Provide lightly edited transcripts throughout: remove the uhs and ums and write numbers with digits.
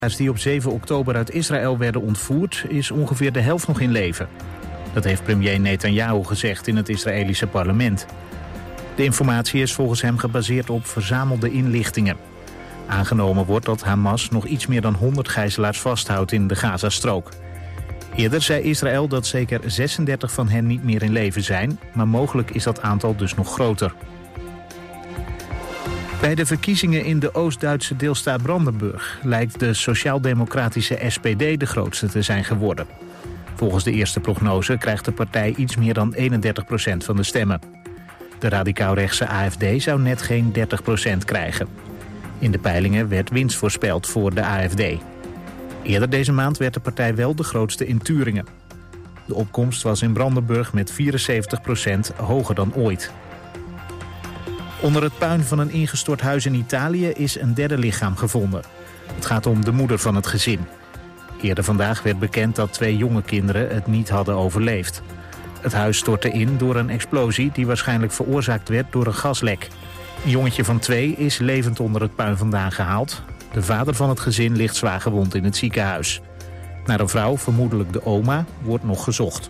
die op 7 oktober uit Israël werden ontvoerd, is ongeveer de helft nog in leven. Dat heeft premier Netanyahu gezegd in het Israëlische parlement. De informatie is volgens hem gebaseerd op verzamelde inlichtingen. Aangenomen wordt dat Hamas nog iets meer dan 100 gijzelaars vasthoudt in de Gazastrook. Eerder zei Israël dat zeker 36 van hen niet meer in leven zijn, maar mogelijk is dat aantal dus nog groter. Bij de verkiezingen in de Oost-Duitse deelstaat Brandenburg lijkt de sociaal-democratische SPD de grootste te zijn geworden. Volgens de eerste prognose krijgt de partij iets meer dan 31% van de stemmen. De radicaal-rechtse AFD zou net geen 30% krijgen. In de peilingen werd winst voorspeld voor de AFD. Eerder deze maand werd de partij wel de grootste in Turingen. De opkomst was in Brandenburg met 74% hoger dan ooit. Onder het puin van een ingestort huis in Italië is een derde lichaam gevonden. Het gaat om de moeder van het gezin. Eerder vandaag werd bekend dat 2 jonge kinderen het niet hadden overleefd. Het huis stortte in door een explosie die waarschijnlijk veroorzaakt werd door een gaslek. Een jongetje van 2 is levend onder het puin vandaan gehaald. De vader van het gezin ligt zwaar gewond in het ziekenhuis. Naar een vrouw, vermoedelijk de oma, wordt nog gezocht.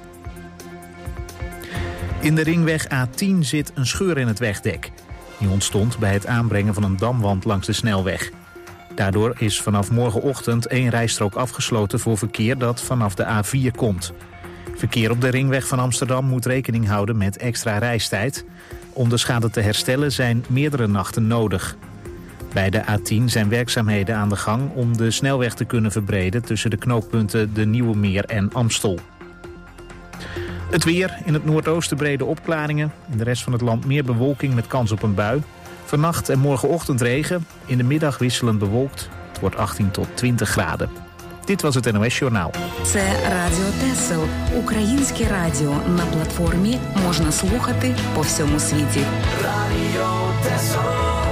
In de ringweg A10 zit een scheur in het wegdek. Die ontstond bij het aanbrengen van een damwand langs de snelweg. Daardoor is vanaf morgenochtend 1 rijstrook afgesloten voor verkeer dat vanaf de A4 komt. Verkeer op de ringweg van Amsterdam moet rekening houden met extra reistijd. Om de schade te herstellen zijn meerdere nachten nodig. Bij de A10 zijn werkzaamheden aan de gang om de snelweg te kunnen verbreden tussen de knooppunten de Nieuwe Meer en Amstel. Het weer, in het noordoosten brede opklaringen. In de rest van het land meer bewolking met kans op een bui. Vannacht en morgenochtend regen. In de middag wisselend bewolkt. Het wordt 18 tot 20 graden. Dit was het NOS Journaal. Це Радіо Тесел. Українське радіо. На платформі можна слухати по всьому світі. Радіо Тесел.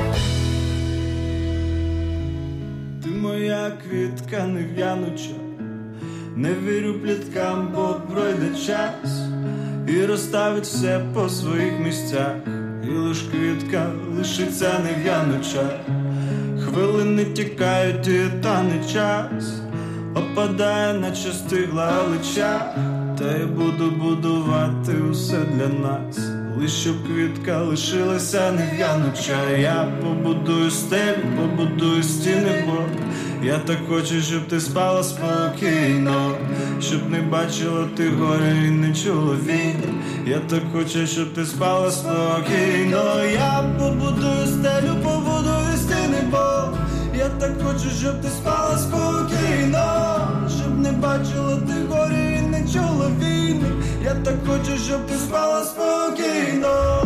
Ти моя квітка нев'януча. Не вірю пліткам, бо пройде час і розставить все по своїх місцях. І лиш квітка лишиться нев'януча. Хвилини тікають і тане час. Опадає, наче стигла галича. Та я буду будувати усе для нас. Лиш щоб квітка лишилася нев'януча. Я побудую стелю, побудую стіни, бо я так хочу, щоб ти спала спокійно. Щоб не бачила ти горя і не чула війни. Я так хочу, щоб ти спала спокійно. Я побудую стелю, побудую стіни, бо я так хочу, щоб ти спала спокійно. Щоб не бачила ти горя і не чула війни. Я так хочу, щоб ти спала спокійно.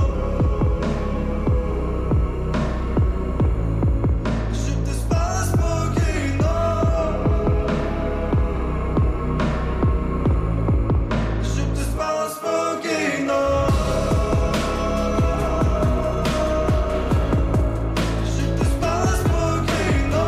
Щоб ти спала спокійно. Щоб ти спала спокійно. Щоб ти спала спокійно.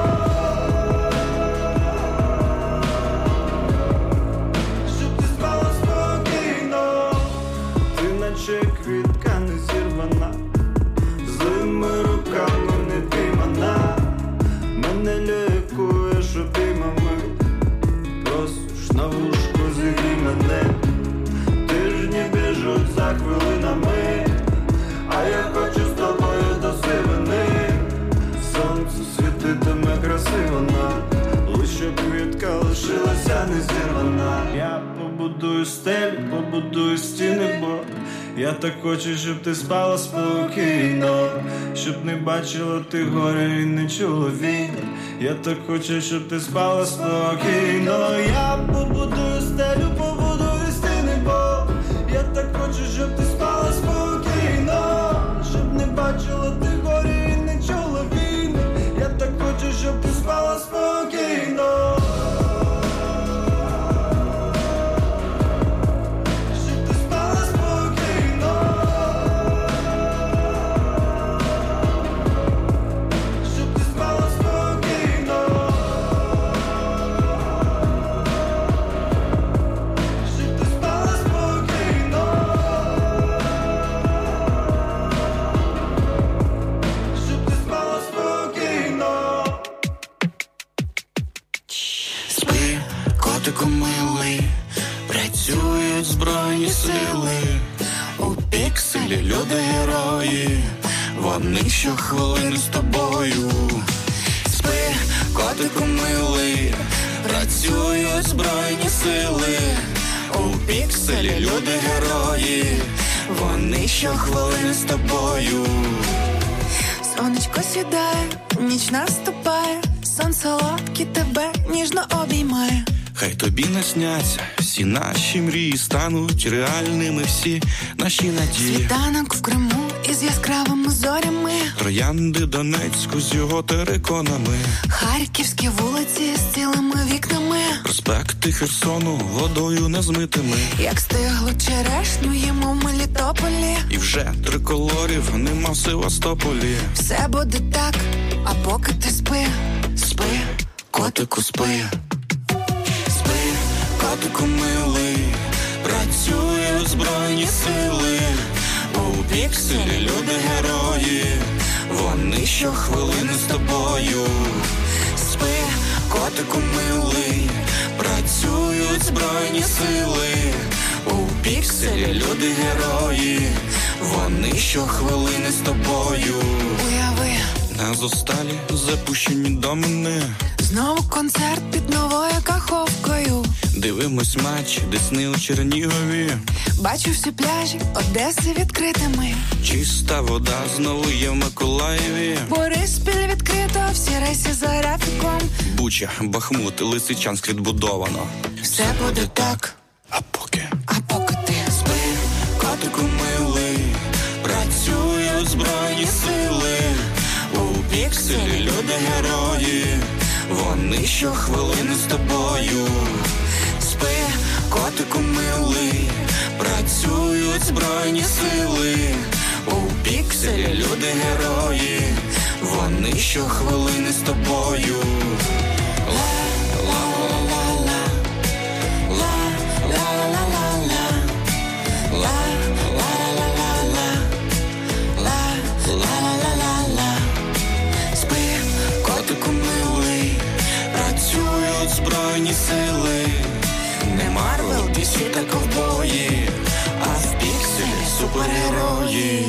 Щоб ти спала спокійно. Ти наче квітка не зірвана, злими руками не піймана. Мене лікуєш обіймами, просиш на вушку зігрій мене. Тижні біжуть за хвилинами, а я хочу з тобою до сивини. Сонце світитиме красиво нам, лише квітка лишилася не зірвана. Я побудую стелю, побудую стіни, бо я так хочу, щоб ти спала спокійно. Щоб не бачила ти горя і не чула війни. Я так хочу, щоб ти спала спокійно. Я побудую стелю, побудую стіни, бо я так хочу, щоб ти спала спокійно. Щоб не бачила ти горя і не чула війни. Я так хочу, щоб ти спала спокійно. Щоб ти спала спокійно. Щоб ти спала спокійно. Щоб ти спала спокійно. котику милий, працюють збройні сили. У пікселі люди-герої, вони щохвилини з тобою. Спи, котику милий, працюють збройні сили. У пікселі люди-герої, вони щохвилини з тобою. Сонечко сідає, ніч наступає, сон солодкий тебе ніжно обіймає. Хай тобі насняться всі наші мрії, стануть реальними всі наші надії. Світанок в Криму із яскравими зорями, троянди Донецьку з його териконами, харківські вулиці з цілими вікнами, проспекти Херсону водою незмитими. Як стиглу черешню їмо в Мелітополі, і вже триколорів нема в Севастополі. Все буде так, а поки ти спи, спи, котику спи. Котику милий, працюють збройні сили. У пікселі люди-герої, вони щохвилини з тобою. Спи, котику милий, працюють збройні сили. У пікселі люди-герої, вони щохвилини з тобою. Уяви, на зосталі запущені домини, знову концерт під новою Каховкою. Дивимось матч Десни у Чернігові. Бачу всі пляжі Одеси відкритими. Чиста вода знову є в Миколаєві. Бориспіль відкрито, всі рейси за графіком. Буча, Бахмут, Лисичанськ відбудовано. Все буде так, а поки ти спи, котику милий, працюють збройні сили. У пікселі люди-герої, вони щохвилини з тобою. Спи, котику милий, працюють збройні сили. У пікселі люди-герої, вони щохвилини з тобою. Збройні сили, не Марвел, DC та ковбої, а в пікселі супергерої.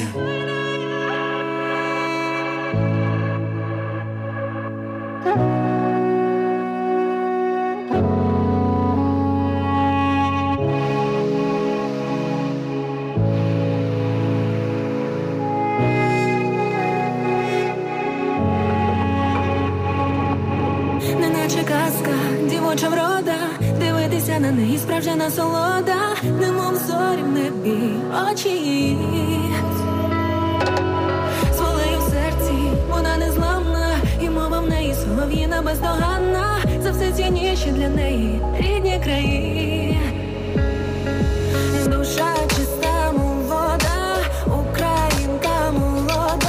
Дівоча врода, дивитися на неї справжня насолода, немов зорі в небі очі її. З волею в серці вона незламна, і мова в неї солов'їна бездоганна. За все цінніші для неї рідні краї. Душа чиста, мов вода, українка молода.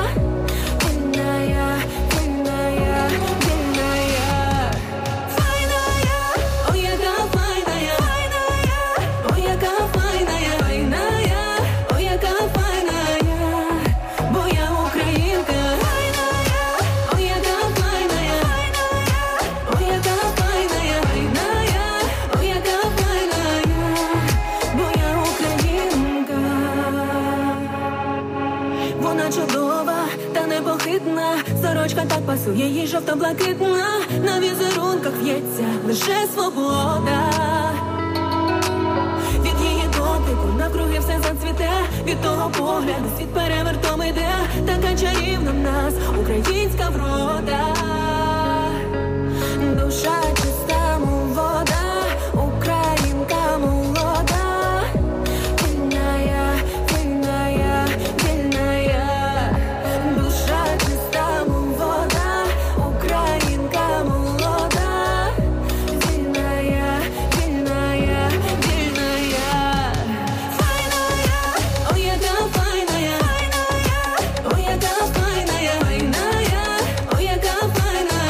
Сорочка так пасує їй жовто-блакитна, на візерунках в'ється лише свобода. Від її дотику навкруги все зацвіте, від того погляду світ перевертом іде. Така чарівна в нас українська врода. Душа чиста, мов вода, українка молода. Вільная, вільная, вільная. Душа чиста, мов вода, українка молода. Вільная, вільная, вільная. Файная, ой, яка файная. Ой, яка файная, файная. Ой, яка файная.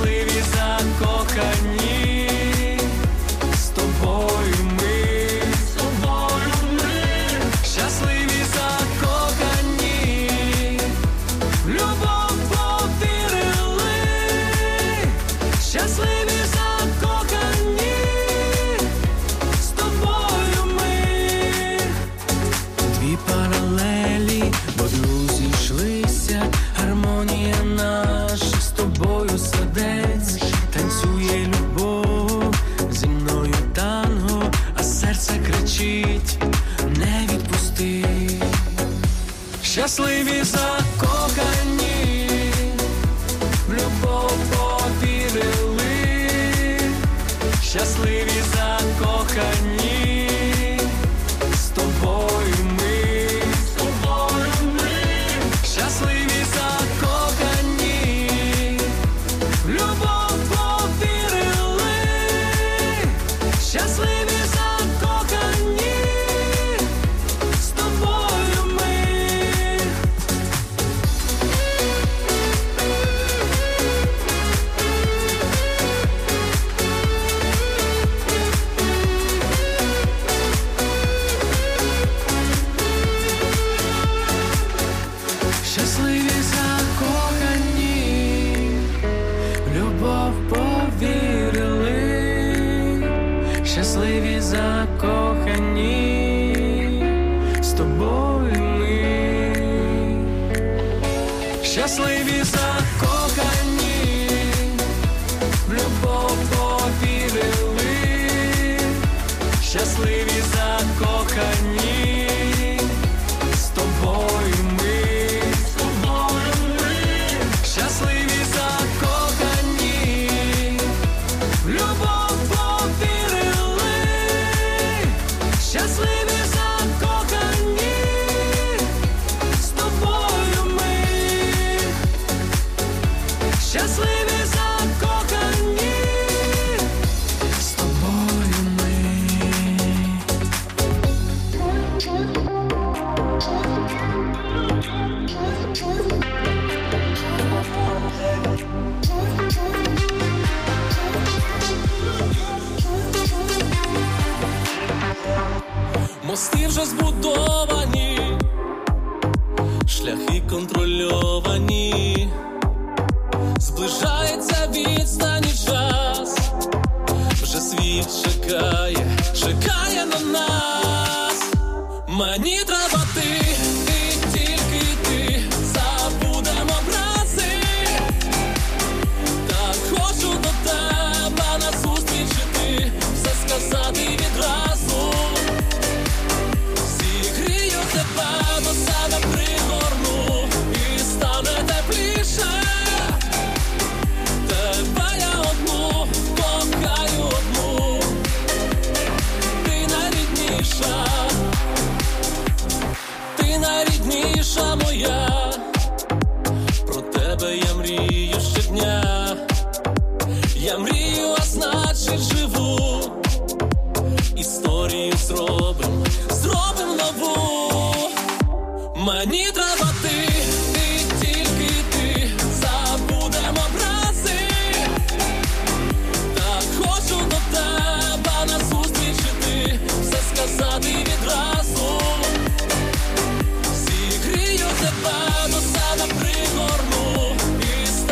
щасливі закохані, з тобою ми, щасливі закохані, в любов повірили, щасливі закохані, з тобою ми. Дві паралелі в одну зійшлися, гармонія наша з тобою сердець, танцює любов, зі мною танго, а серце кричить, не відпусти. Щасливі закохані, в любов повірили, щасливі закохані, з тобою ми, щасливі закохані, в любов повірили, щасливі закохані, з тобою ми. Щасливі закохані, в любов повірили, щасливі закохані, з тобою ми. Щасливі закохані, в любов повірили, щасливі закохані, з тобою ми. Щасливі закохані, в любов повірили, щасливі закохані, з тобою ми. Щасливі закохані, з тобою ми. Мости вже збудовані, шляхи контрольовані, зближається відстань і час, вже світ чекає на нас. Мені треба ти, тільки ти, забудемо образи, так хочу до тебе назустріч іти, все сказати відразу. Зігрію тебе, до себе пригорну, і стане тепліше. Тебе я одну, кохаю одну, ти найрідніша, ти найрідніша моя. Про тебе я мрію щодня, я мрію, а значить живу. Історію зробим нову. Мені треба ти, тільки ти, забудемо образи, так хочу до тебе назустріч іти, все сказати відразу. Зігрію тебе, до себе пригорну, і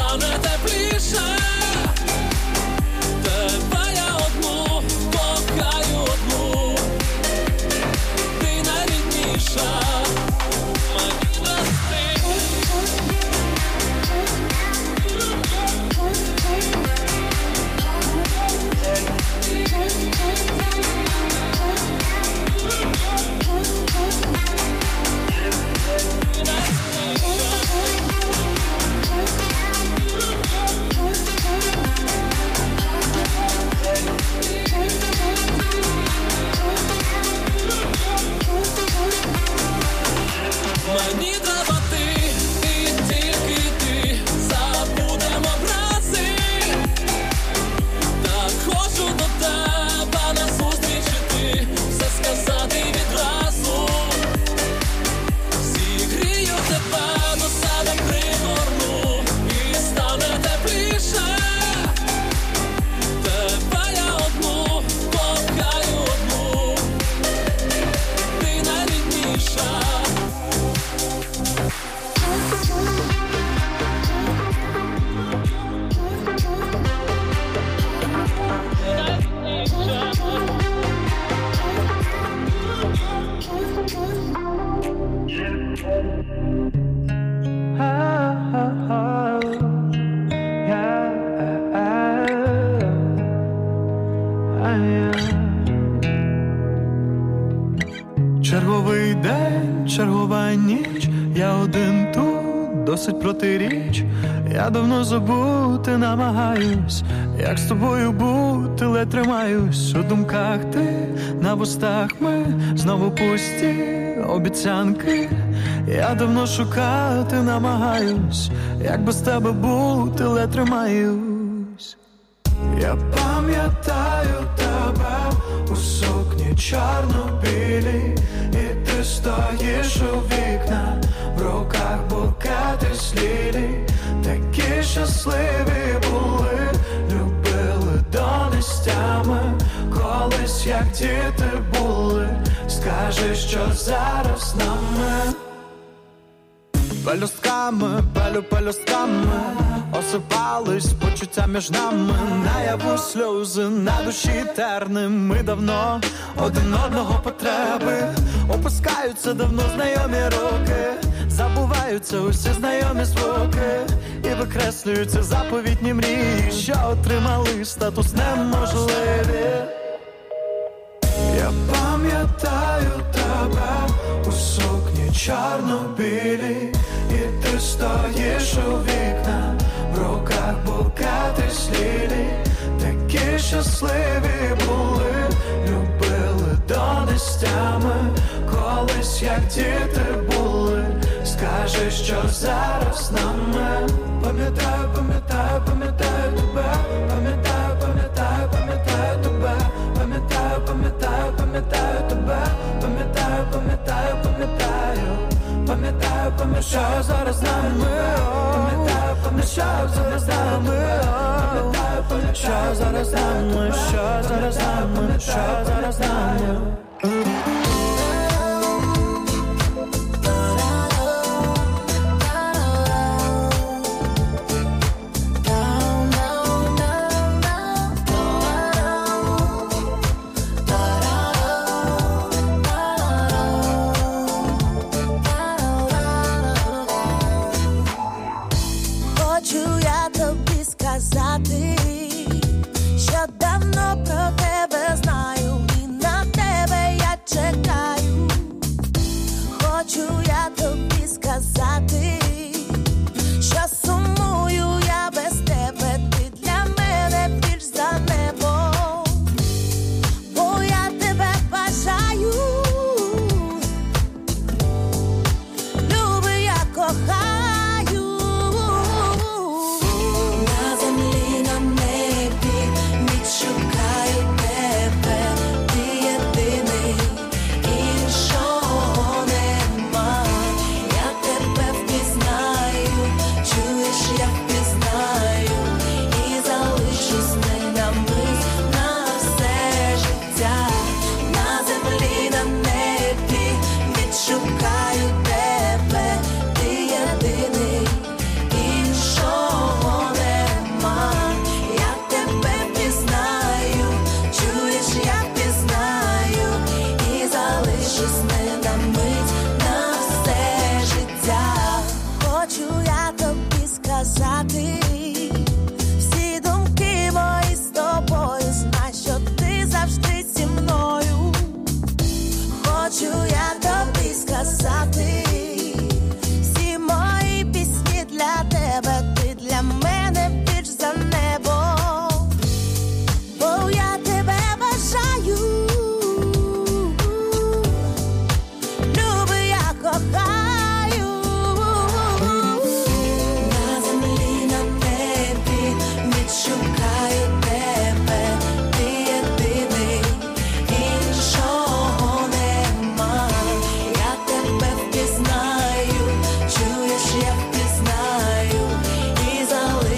просить протиріч. Я давно забути намагаюсь, як з тобою бути, ледь тримаюсь. У думках ти, на вустах ми, знову пусті обіцянки. Я давно шукати намагаюсь, як без тебе бути, ледь тримаюсь. Я пам'ятаю тебе у сукні чорно-білій, і ти стоїш у вікна, в руках букети з лілій. Такі щасливі були, любили до нестями, колись як діти були. Скажи, що зараз нами. Пелюстками, пелюстками осипались почуття між нами. Наяву сльози, на душі терним. Ми давно один одного потреби. Опускаються давно знайомі руки, забуваються усі знайомі звуки, і викреслюються заповітні мрії, що отримали статус неможливі. Я пам'ятаю тебе у сукні чорно-білій, і ти стоїш у вікна, в руках букети з лілій. Такі щасливі були, любили до нестями, колись як діти були. Скажи, що зараз нами. Пам'ятаю, пам'ятаю, пам'ятаю тебе, пам'ятаю, пам'ятаю, пам'ятаю тебе, пам'ятаю, пам'ятаю, пам'ятаю тебе, пам'ятаю, пам'ятаю, пам'ятаю, пам'ятаю, пам'ятаю зараз нами, пам'ятаю, пам'ятаю зараз нами, пам'ятаю, пам'ятаю зараз нами, що зараз нами, що зараз нами. Що давно про тебе знаю, і на тебе я чекаю. Хочу я тобі сказати, що сумую я без тебе, ти для мене більш за небо, бо я тебе бажаю, люби, я кохаю. Всі думки мої з тобою, знай, що ти завжди зі мною. Хочу я тобі сказати, всі мої пісні для тебе, ти для мене більш за небо, бо я тебе бажаю, люби, я кохаю. Залишись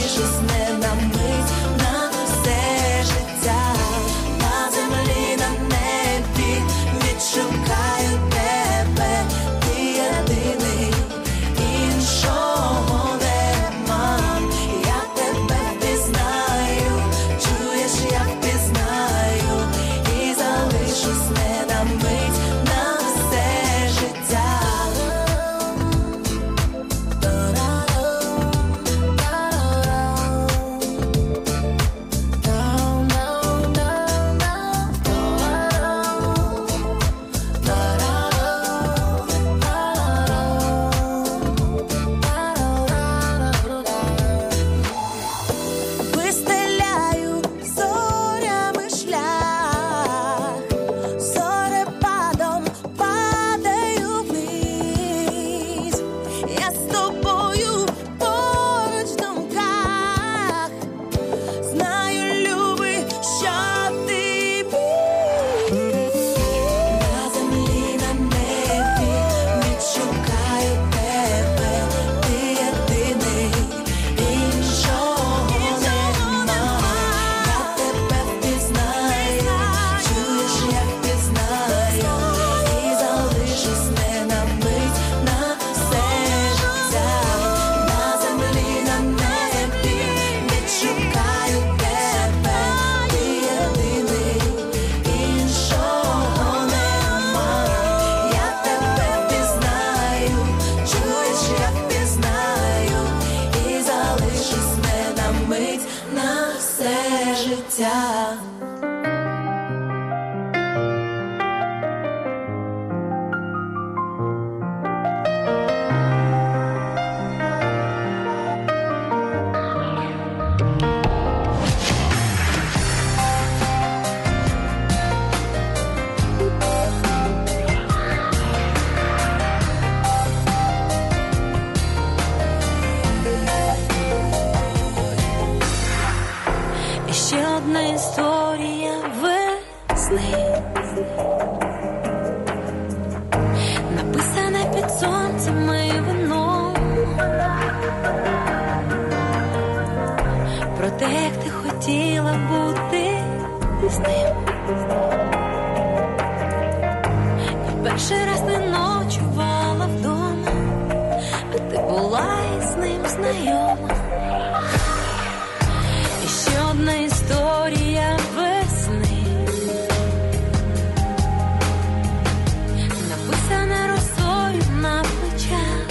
історія весни, написана під сонцем і вином, про те, як ти хотіла бути з ним. Я перший раз не ночувала вдома, а ти була із ним знайома. І ще одна історія весни, написана росою на плечах,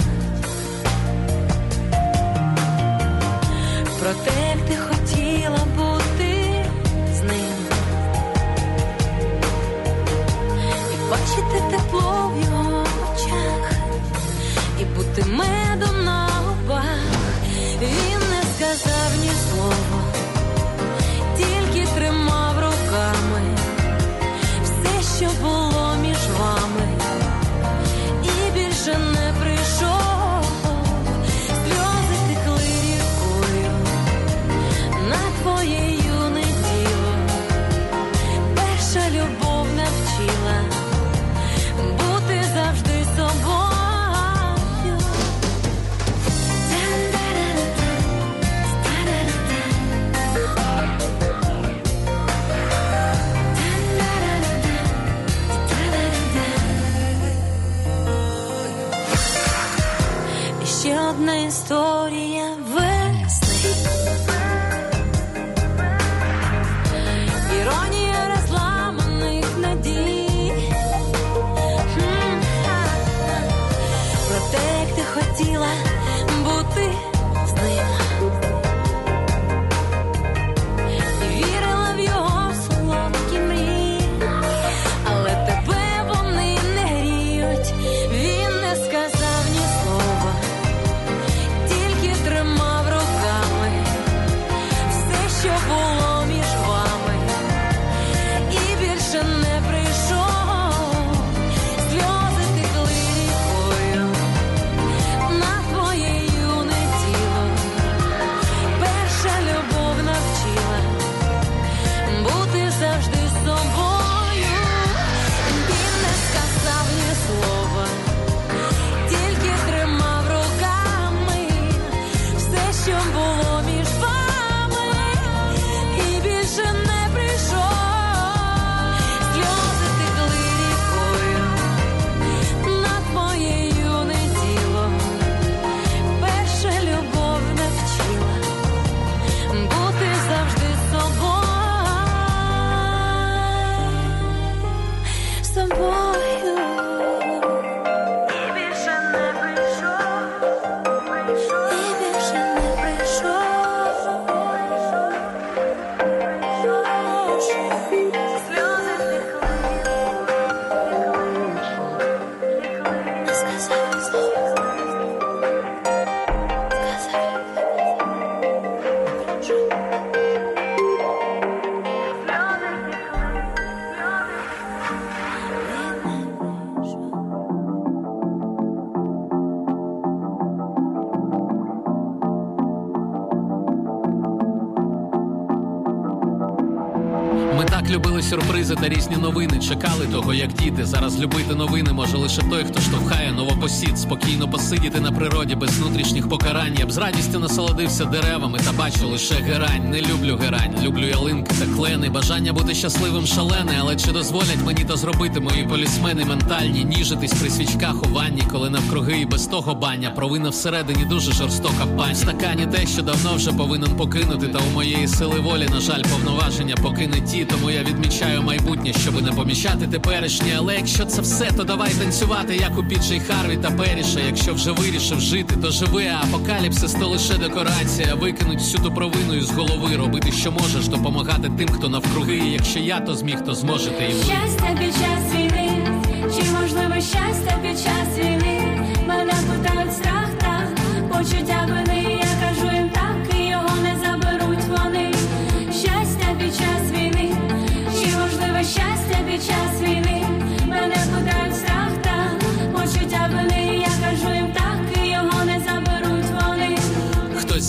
про те, як ти хотіла бути з ним, і бачити тепло в його очах, і бути медом на губах. Він не сказав ні слова, тільки тримав руками все, що було між вами, і більше не прийшов. Сльози текли рікою на твоє юне тіло. Перша любов навчила бути завжди собою. Ще одна історія весни, іронія розламаних надій, про те, як ти хотіла бути з ним, і вірила в його солодкі мрії, але тебе вони не гріють. Він не сказав ні слова, тримав руками все, що було між вами, і більше не прийшов. Сльози текли рікою на твоє юне тіло. Перша любов навчила бути завжди собою. Він не сказав ні слова, тільки тримав руками все, що було між вами, і більше не прийшов. Сльози текли рікою на твоє юне тіло. Перша любов навчила бути завжди собою. І більше не прийшов. І більше не прийшов. Сльози текли, не сказав слова, сказав. Ми так любили сюрпризи та різні новини. Чекали того, як діти. Зараз любити новини може лише той, хто штовхає новопосід. Спокійно посидіти на природі без внутрішніх покарань. Я б з радістю насолодився деревами та бачу лише герань. Не люблю герань, люблю ялинки та клени. Бажання бути щасливим шалене, але чи дозволять мені то зробити мої полісмени ментальні? Ніжитись при свічках у ванні, коли навкруги і без того баня. Провина всередині дуже жорстока пань. В стакані те, що давно вже повинен покинути. Та у моєї сили волі, на жаль, повноваження поки не ті. Тому я відмічаю майбутнє, щоби не помічати теперішнє. Але якщо це все, то давай танцювати, як у Піджей Харві та Періша. Якщо вже вирішив жити, то живи, а апокаліпсис то лише декорація. Викинуть всю ту провину із голови, робити що можеш, допомагати тим, хто навкруги. І якщо я то зміг, то зможете і ви. Щастя під час війни, чи можливо щастя під час війни? Мене питають страх, так, почуття вини. Я кажу їм так, і його не заберуть вони. Щастя під час війни, чи можливо щастя під час війни? Мене питають страх, так, почуття вини. Я кажу їм так, і його не заберуть вони. Хтось зараз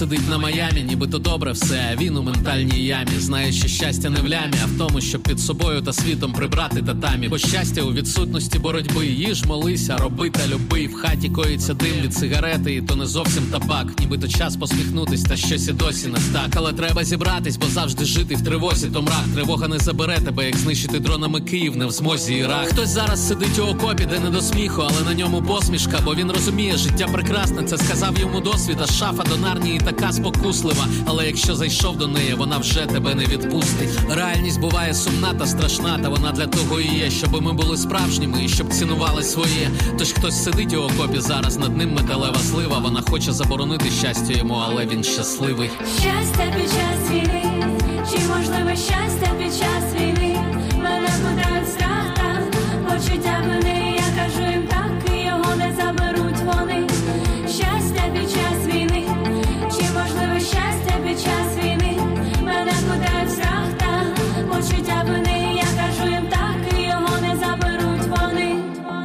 сидить на Майамі, нібито добре все, а він у ментальній ямі. Знає, що щастя не в лямі, а в тому, щоб під собою та світом прибрати татамі. Бо щастя у відсутності боротьби. Їж, молися, роби та люби. В хаті коїться дим від сигарети, і то не зовсім табак. Нібито час посміхнутись, та щось і досі не так. Але треба зібратись, бо завжди жити в тривозі то мрак. Тривога не забере тебе, як знищити дронами Київ, не в змозі Ірак. Хтось зараз сидить у окопі, де не до сміху, але на ньому посмішка, бо він розуміє, життя прекрасне, це сказав йому досвід. А шафа до Нарнії така спокуслива, але якщо зайшов до неї, вона вже тебе не відпустить. Реальність буває сумна та страшна, та вона для того і є, щоб ми були справжніми і щоб цінували своє. Тож хтось сидить у окопі зараз, над ним металева слива. Вона хоче заборонити щастя йому, але він щасливий. Щастя під час війни, чи можливе щастя під час війни? Мене питають страх та почуття вини. Я кажу їм так, і його не заберуть вони. Щастя під час війни, чи можливе щастя під час війни? Мене питають страх та почуття вини. Я кажу їм так, і його не заберуть вони.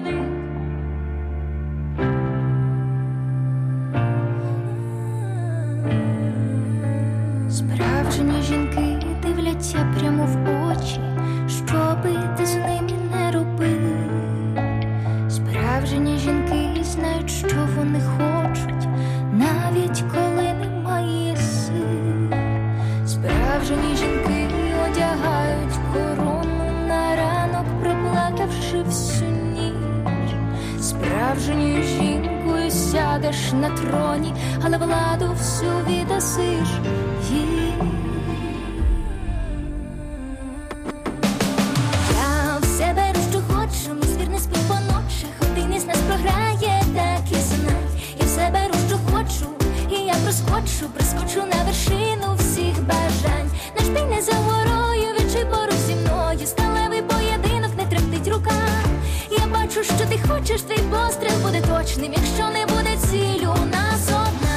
Справжні жінки дивляться прямо в очі, щоби ти з ними не робив. Справжні жінки знають, що вони хочуть, навіть коли немає сил. Справжні жінки одягають корону на ранок, проплакавши всю ніч. Справжньою жінкою сядеш на троні, але владу всю віддасиш їй. Я все беру, що хочу, мій звір не спить по ночах, один із нас програє, так і знай. Я все беру, що хочу, і я прискочу на вершину всіх бажань. Наш бій не за горою, відчуй поруч зі мною, сталевий поєдинок не тремтить рука. Я бачу, що ти хочеш, твій постріл буде точним, якщо не буде ціль у нас одна.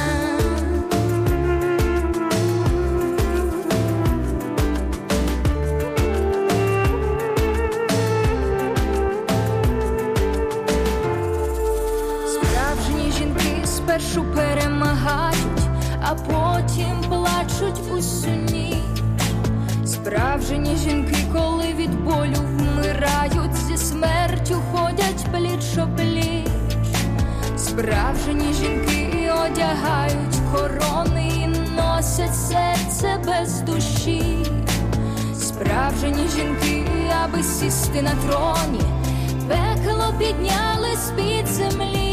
Справжні жінки спершу перемагають, а потім плачуть усю ніч. Справжні жінки, коли від болю вмирають, зі смертю ходять пліч-о-пліч. Справжні жінки одягають корони і носять серце без душі. Справжні жінки, аби сісти на троні, пекло підняли з-під землі.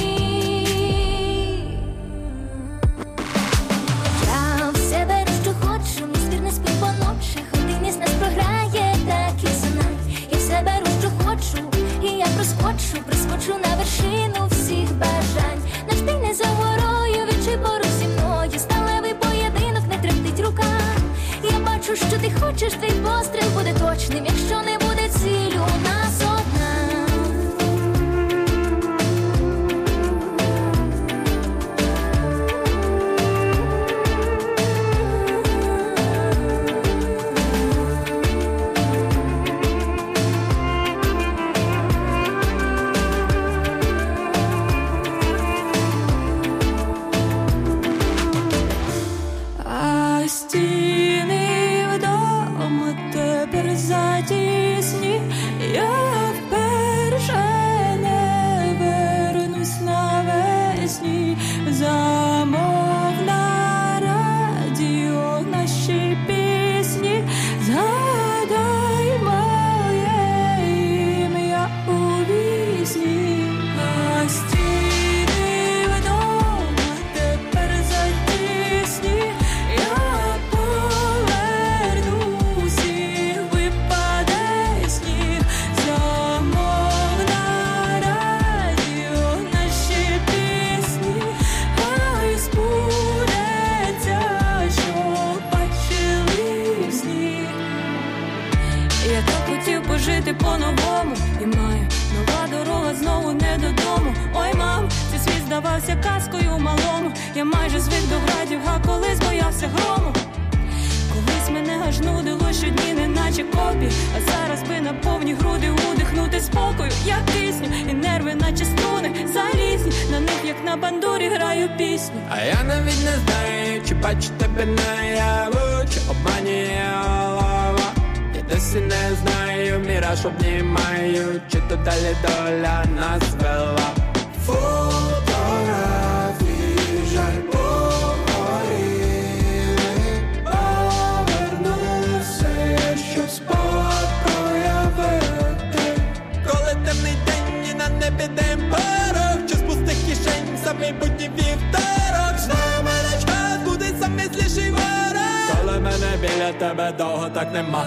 Я все беру, що хочу, мій звір не спить по ночах, один із нас програє, так і знай. Я все беру, що хочу, і я прискочу на вершину всіх бажань. Наш бій не за горою, відчуй поруч зі мною, сталевий поєдинок не тремтить рука. Я бачу, що ти хочеш, твій постріл буде точним, якщо не буде ціль у нас одна. Стіни вдома тепер затісні, я вперше не вернусь навесні. Замов на радіо наші пісні, згадай моє ім'я у вісні. А стіни вдома тепер затісні, я повернусь і випаде сніг. Замов на радіо наші пісні, хай збудеться, що бачили в сні. Я так хотів пожити по-новому, і маю нова дорога знову не додому. Ой, мам, цей світ здавався казкою малому. Я майже звик до градів, а колись боявся грому. Колись мене аж нудило щодні, неначе копі, а зараз би на повні груди удихнути спокою, як кисню, і нерви наче струни залізні, на них як на на бандурі граю пісню. А я навіть не знаю, чи бачу тебе наяву, чи обманює голова. Я досі не знаю, міраж обнімаю, чи то далі доля нас вела. Фотографії жаль погоріли, повернувся, щоб спогад проявити. Коли темний день і на небі день порог, чи з пустих кишень за майбутній вівторок. Знаю, мене час буде самисліший ворог, коли мене біля тебе довго так нема.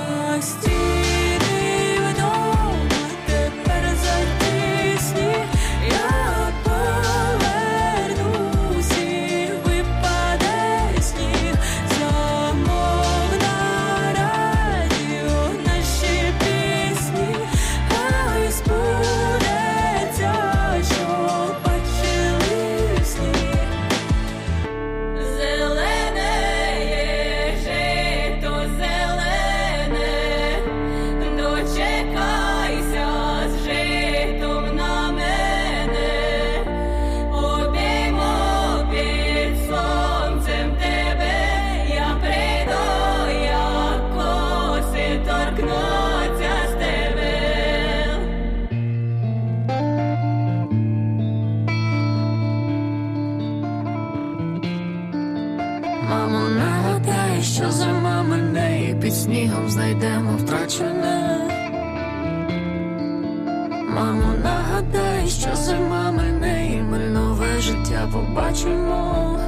Мамо, нагадай, що зима мене, і під снігом знайдемо втрачене. Мамо, нагадай, що зима мене, і ми нове життя побачимо.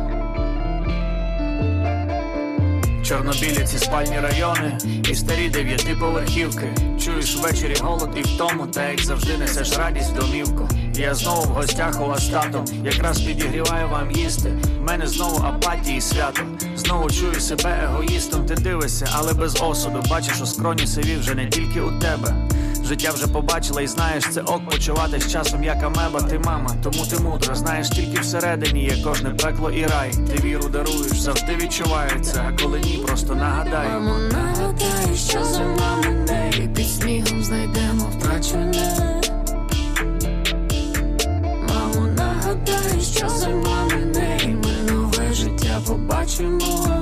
Чорнобілі ці спальні райони і старі 9-поверхівки. Чуєш ввечері голод і втому, та як завжди несеш радість в домівку. Я знову в гостях у вас татом, якраз підігріваю вам їсти. В мене знову апатії і свято. Знову чую себе егоїстом, ти дивишся, але без осуду. Бачиш у скроні сиві вже не тільки у тебе. Життя вже побачила і знаєш, це ок почувати з часом як амеба. Ти мама, тому ти мудра, знаєш, тільки всередині є кожне пекло і рай. Ти віру даруєш, завжди відчувається, а коли ні, просто нагадай. Мамо, нагадай, що зима мене, і під снігом знайдемо втрачене. Мамо, нагадай, що зима мене, і ми нове життя побачимо.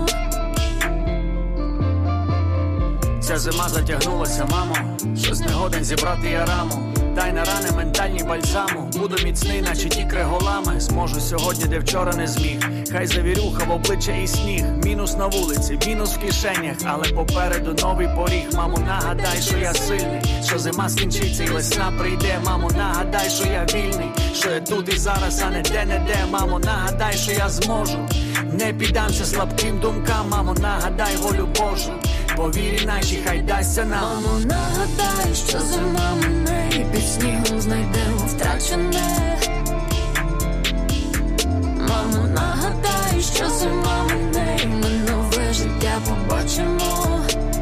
Ця зима затягнулася, мамо, щось не годен зібрати я раму. Дай на рани ментальні бальзаму, буду міцний, наче ті криголами. Зможу сьогодні, де вчора не зміг. Хай завірюха в обличчя і сніг. Мінус на вулиці, мінус в кишенях, але попереду новий поріг. Мамо, нагадай, що я сильний, що зима скінчиться і весна прийде. Мамо, нагадай, що я вільний, що я тут і зараз, а не де-не-де. Мамо, нагадай, що я зможу, не піддамся слабким думкам. Мамо, нагадай волю Божу, по вірі нашій хай дасться нам. Мамо, нагадай, що зима мене, і під снігом знайдемо втрачене. Мамо, нагадай, що зима мене, і ми нове життя побачимо.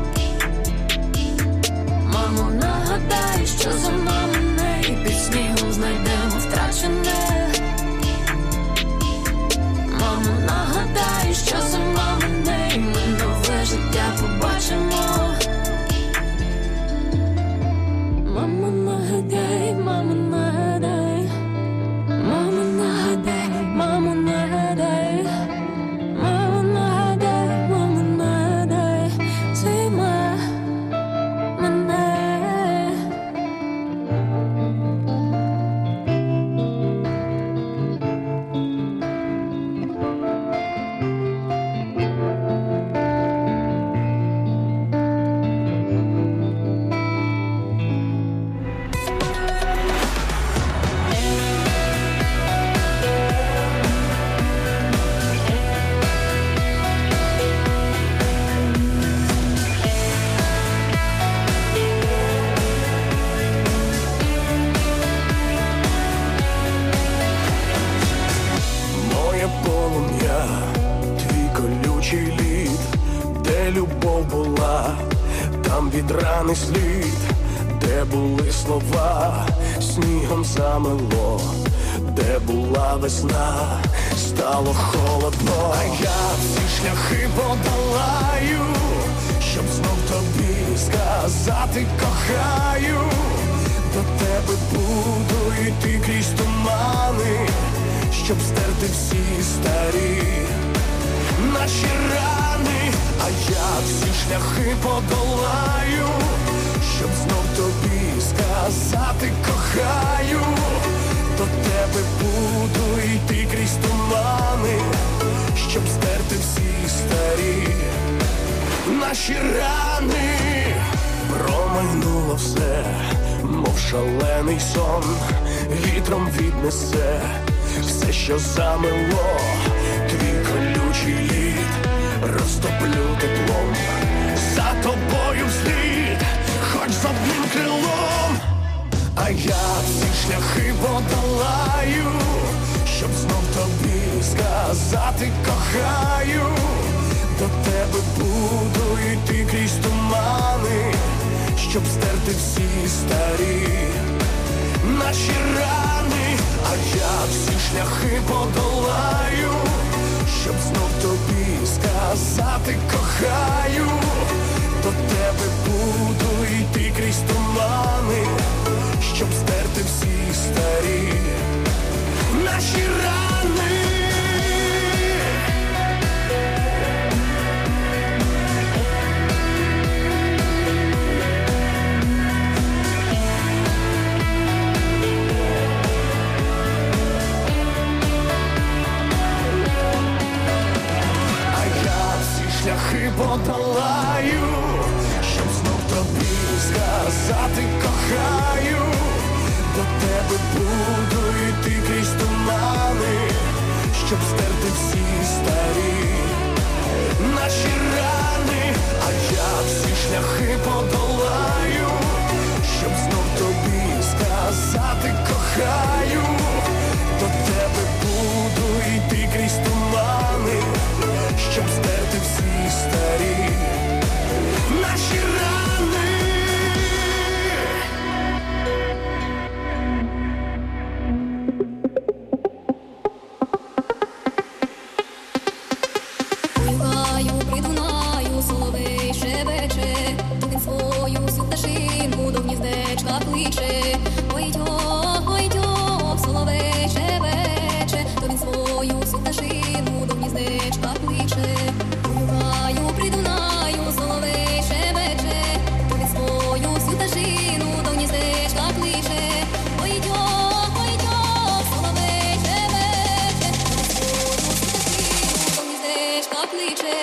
Мамо, нагадай, що зима мене, і під снігом знайдемо втрачене. Мамо, нагадай, що зима мене, і ми нове життя побачимо. Мамо, нагадай, мамо, нагадай. Мамо, нагадай, мамо, нагадай. Мамо, нагадай, мамо, нагадай. Зима мене. Моє полум'я, твій колючий лід, де любов була, там від рани слід, де були слова, снігом замело, де була весна, стало холодно. А я всі шляхи подолаю, щоб знов тобі сказати кохаю. До тебе буду йти крізь тумани, щоб стерти всі старі наші рани, а я всі шляхи подолаю, щоб знов тобі сказати кохаю. До тебе буду йти крізь тумани, щоб стерти всі старі наші рани. Промайнуло все, мов шалений сон, вітром віднесе все, що замело. Твій колючий лід розтоплю теплом, за тобою вслід, хоч з одним крилом. А я всі шляхи подолаю, щоб знов тобі сказати кохаю. До тебе буду йти крізь тумани, щоб стерти всі старі наші рани. А я всі шляхи подолаю, щоб знов тобі сказати кохаю. До тебе буду йти крізь тумани, щоб стерти всі старі наші рани. Шляхи подолаю, щоб знов тобі сказати кохаю. До тебе буду йти крізь тумани, щоб стерти всі старі наші рани. А я всі шляхи подолаю, щоб знов тобі сказати кохаю. До тебе буду йти крізь тумани, щоб стерти всі старі наші рани. Гаю при Дунаю, соловей шебече, він свою всю пташинку до гніздечка кличе. Ой дьо, соловей шебече, то він свою всю пташинку до гніздечка кличе. Гаю при Дунаю, соловей шебече, то він свою всю пташину до гніздечка кличе. Ой дьо, соловей шебече, то він свою всю пташину до гніздечка кличе.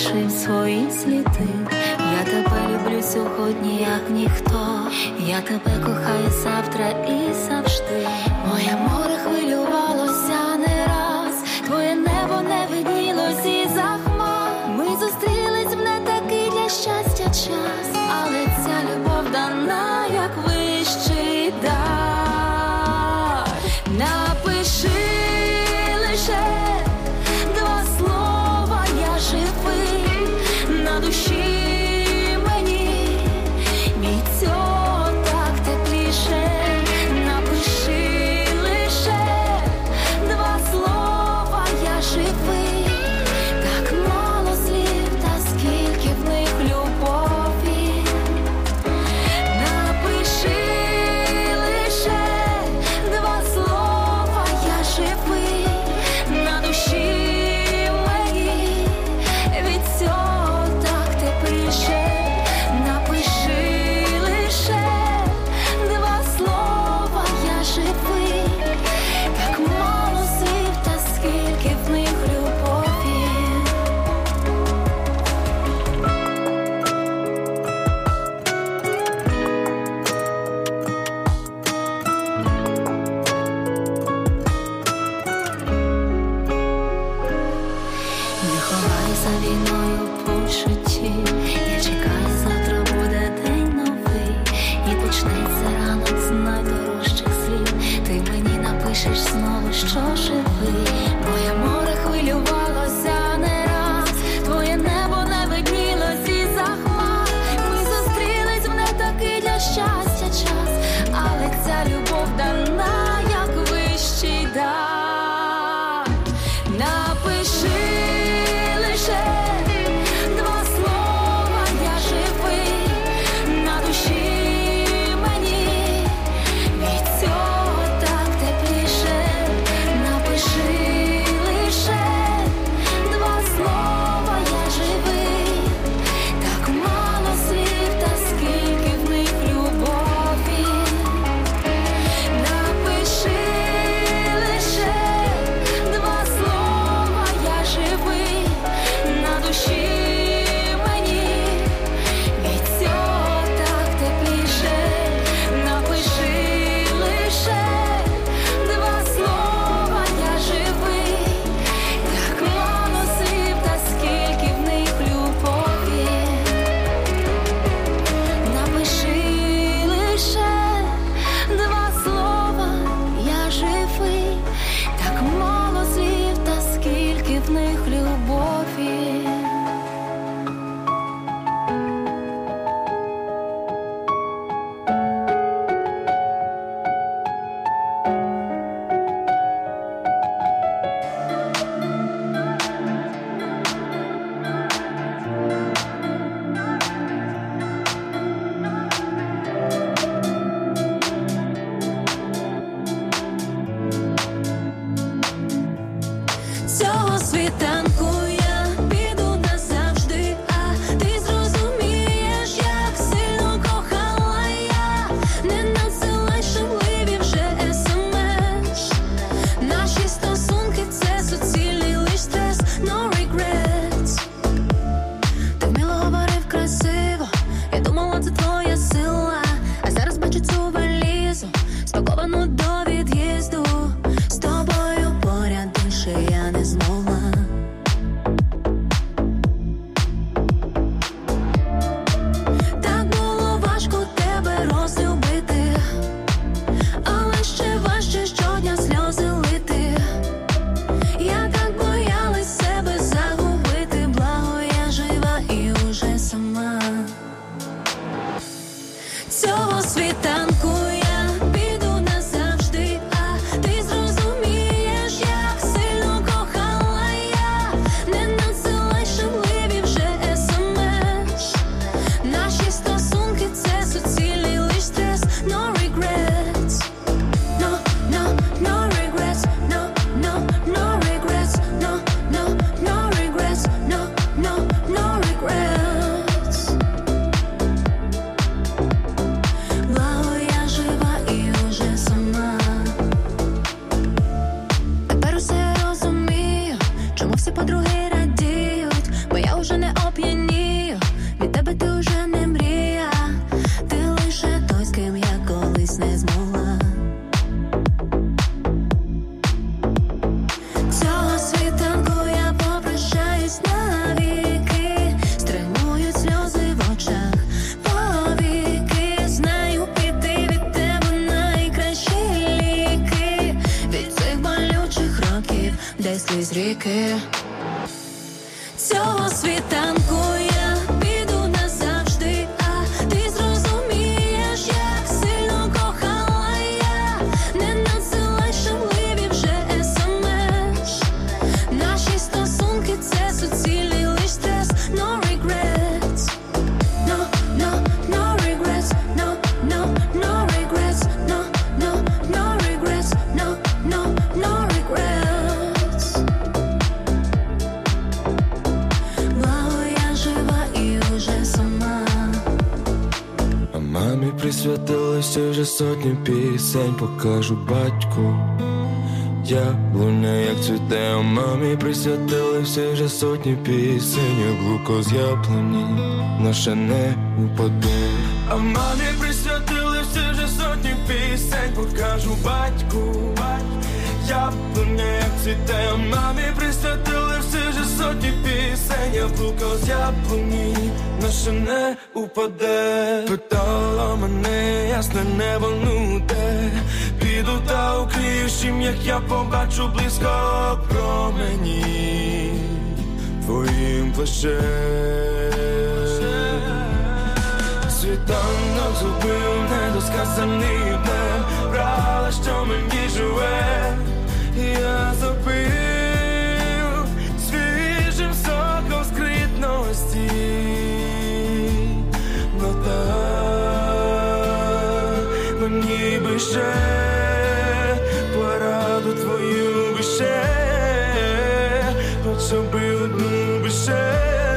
залишив свої сліди. Я тебе люблю сьогодні, як ніхто. Я тебе кохаю завтра і завжди. Моє море хвилювалося не раз, твоє небо не виднілось із-за хмар. Ми зустрілись в не такий для щастя час, але ця любов дана, як вищий дар. Напиши лише два слова, я живий, на душі мені від цього так тепліше. Напиши лише два слова, я живий, так мало слів, та скільки в них любові. Напиши лише два слова, я живий, на душі мені від цього так тепліше. Напиши лише два слова, я живий, так мало слів, та скільки в них любові. Не ховайся війною почутті, я чекаю, завтра буде день новий, і почнеться ранок з найдорожчих слів. Ти мені напишеш знову, що живий. Моє море хвилювалося не раз, твоє небо не виднілось із-за хмар. Ми зустрілись в не такий для щастя час, але ця любов дана, як вищий дар. Напиши лише два слова, я живий, на душі мені від цього так тепліше. Напиши лише два слова, я живий, так мало слів, та скільки в них любові. Напиши лише два слова, я живий, на душі мені від цього так тепліше. Напиши лише два слова, я живий, так мало слів, та скільки в них любові. Напиши лише два слова, я живий, так мало слів, та скільки в них любові. Цього світанку я піду назавжди, а ти зрозумієш, як сильно кохала я. Не надсилай шумливі вже SMS. Наші стосунки – це суцільний лиш стрес, no regrets. Ти вміло говорив красиво, я думала, це твоя сила. А зараз бачу цю валізу, спаковану до від'їзду. З тобою поряд більше я не змогла. Так було важко тебе розлюбити, але ще важче щодня сльози лити. Я так боялась себе загубити, благо я жива і уже сама. Цього світанку я піду назавжди, а ти зрозумієш, як сильно кохала я. Не надсилай шумливі вже SMS. Наші стосунки – це суцільний лиш стрес, no regrets. No, no, no regrets. No, no, no regrets. No, no, no regrets. No, no, no regrets. Благо крізь ріки. Цього світанку я піду назавжди, а ти зрозумієш, як сильно кохала я. Не надсилай шумливі вже SMS. Наші стосунки – це суцільний лиш стрес. No regrets, no, no, no regrets, no, no, no regrets, no, no, no regrets, no, no, no regrets. Благо я жива і вже сама. А мамі присвятилися вже сотні пісень, покажу батьку. Яблуня як цвіте, а мамі присвятили всі вже сотні пісень, як луко з яблуні, наша не упаде. А мамі присвятили всі вже сотні пісень, покажу батьку. Яблуня як цвіте, а мамі присвятили всі вже сотні пісень, як луко з яблуні, наша не упаде. Питала мене, ясне небо нуде, піду та укрию чим, як я побачу близько промені твоїм плащем. Світанок зубив недосказаний днем, брала, що мені живе, я забив свіжим соком скритності. Но так мені би ще пораду твою би ще, хоча би одну би ще.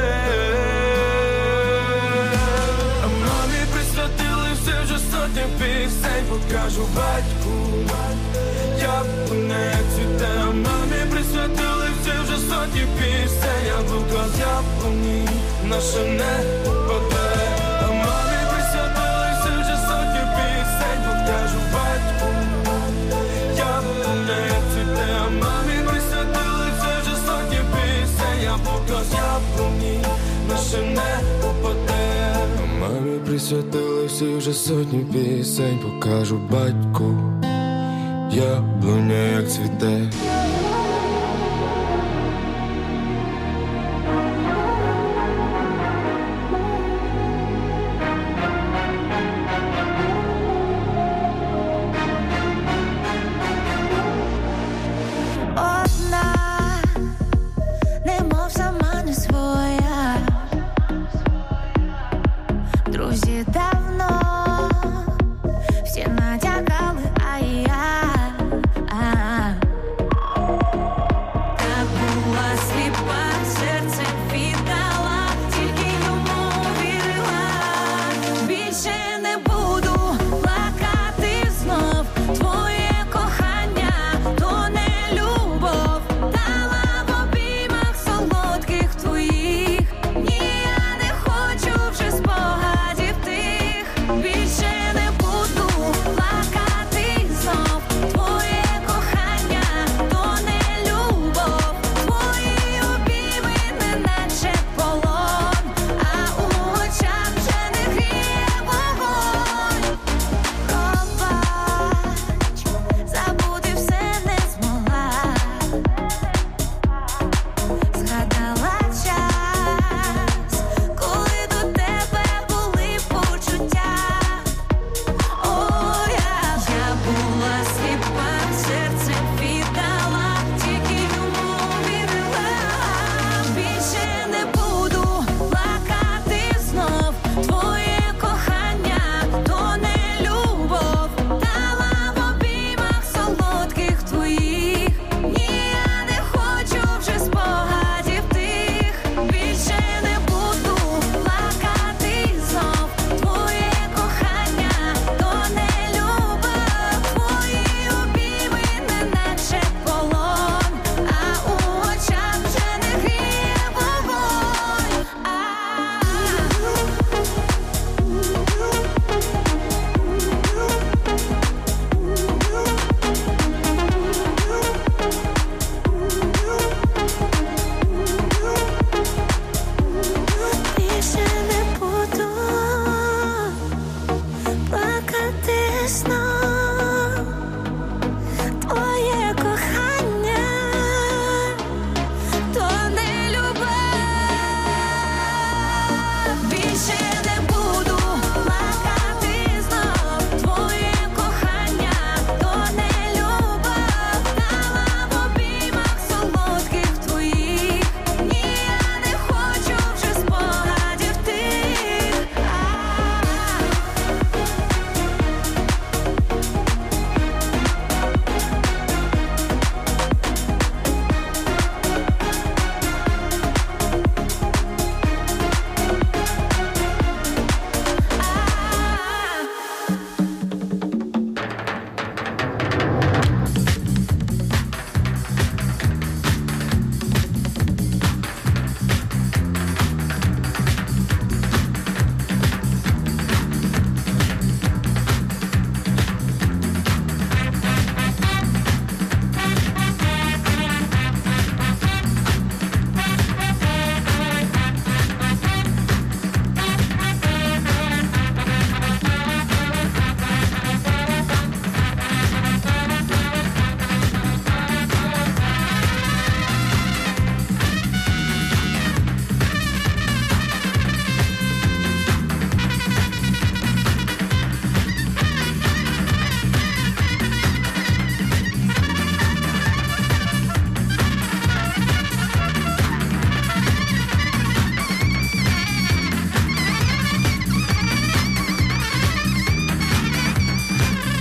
А мамі присвятили все вже сотні пісень, покажу батьку. Яблуня як цвіте, а мамі присвятили все вже сотні пісень, яблуко з яблуні, наша не упаде. А мамі присвятили все вже сотні пісень, покажу батьку. Яблуня як цвіте, а мамі присвятили все вже сотні пісень, яблуко з яблуні, наша не упаде. А мамі присвятили всі вже сотні пісень, покажу батьку. Яблуня як цвіте. Одна, немов сама не своя. Друзі давно всі натякали, а я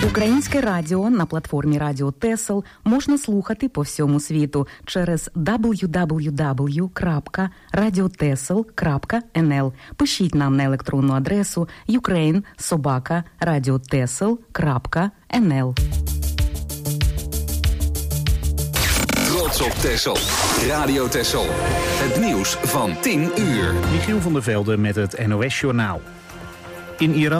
Українське радіо на платформі Радіо Тесел можна слухати по всьому світу через www.radiotesel.nl. Пишіть нам на електронну адресу ukraine@radiotesel.nl. Trots op Texel. Radio Texel. Het nieuws van 10 uur. Michiel van der Velde met het NOS-journaal. In Iran